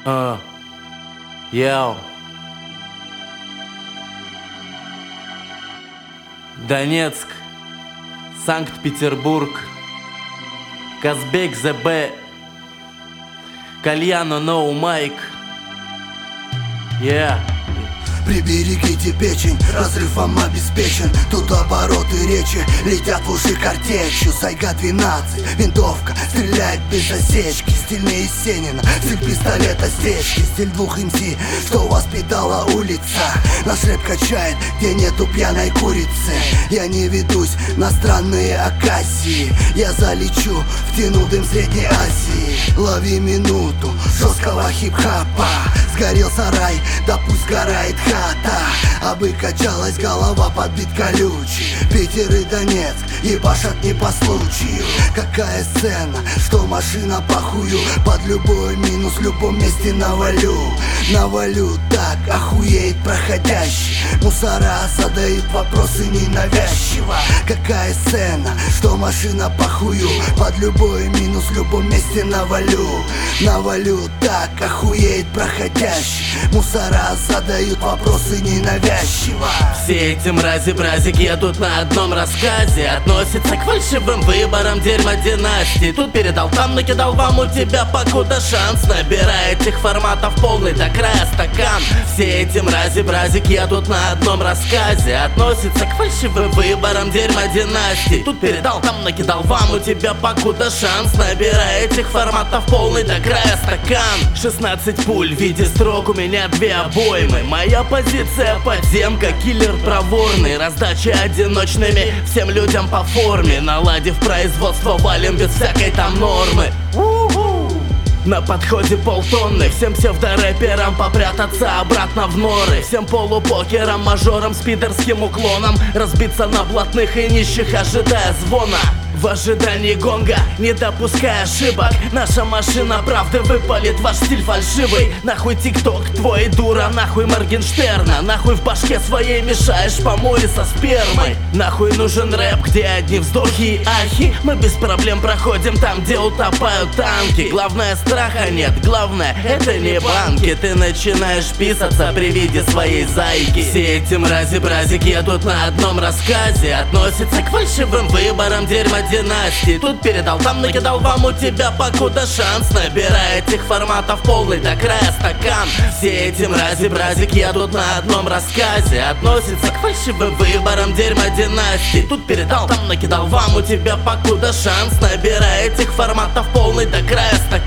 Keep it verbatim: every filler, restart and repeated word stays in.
А, Яу. Донецк, Санкт-Петербург, Казбек ЗБ, Кальяно Ноу Майк. Yeah. Приберегите печень, разрыв вам обеспечен. Тут обороты речи летят в уши картечью. Сайга двенадцать, винтовка стреляет без осечки. Стильный Есенина, стиль пистолета стечки. Стиль двух эм си, что воспитала улица. Наш рэп качает, где нету пьяной курицы. Я не ведусь на странные оказии. Я залечу, втяну дым Средней Азии. Лови минуту жесткого хип-хапа. Сгорел сарай, да пусть сгорает хата. А бы качалась голова под бит колючий. Питер и Донецк ебашат не по случаю. Какая сцена, что машина похую. Под любой минус в любом месте навалю. Навалю так, охуеет проходящий. Мусора задают вопросы ненавязчиво. Какая сцена, что машина похую. Под любой минус в любом месте навалю. Навалю так, охуеет проходящий. Мусора задают вопросы ненавязчиво. Все эти мрази-бразики едут на одном рассказе. Относятся к фальшивым выборам дерьма династии. Тут передал, там накидал, вам у тебя покуда шанс. Набирая этих форматов полный до края стакан. Все эти мрази-бразики едут на одном рассказе. Относятся к фальшивым выборам дерьма династии. Тут передал, там накидал, вам у тебя покуда шанс. Набирая этих форматов полный до края стакан. шестнадцать пуль в виде строк, у меня две обоймы. Моя позиция подземка, киллер проворный. Раздача одиночными всем людям по форме. Наладив производство, валим без всякой там нормы. На подходе полтонны. Всем псевдорэперам попрятаться обратно в норы. Всем полупокерам, мажорам с пидорским уклоном разбиться на блатных и нищих, ожидая звона. В ожидании гонга, не допуская ошибок. Наша машина правды выпалит ваш стиль фальшивый. Нахуй тикток твой, дура, нахуй Моргенштерна. Нахуй в башке своей мешаешь помои со спермой. Нахуй нужен рэп, где одни вздохи и ахи. Мы без проблем проходим там, где утопают танки. Главное, страха нет, главное, это не банки. Ты начинаешь писаться при виде своей зайки. Все эти мрази-бразики едут на одном рассказе. Относятся к фальшивым выборам дерьма династии. Тут передал, там накидал, вам у тебя покуда шанс. Набирая этих форматов полный до края стакан. Все эти мрази-бразики едут на одном рассказе. Относятся к фальшивым выборам дерьма династии. Тут передал, там накидал, вам у тебя покуда шанс. Набирая этих форматов полный до края стакан.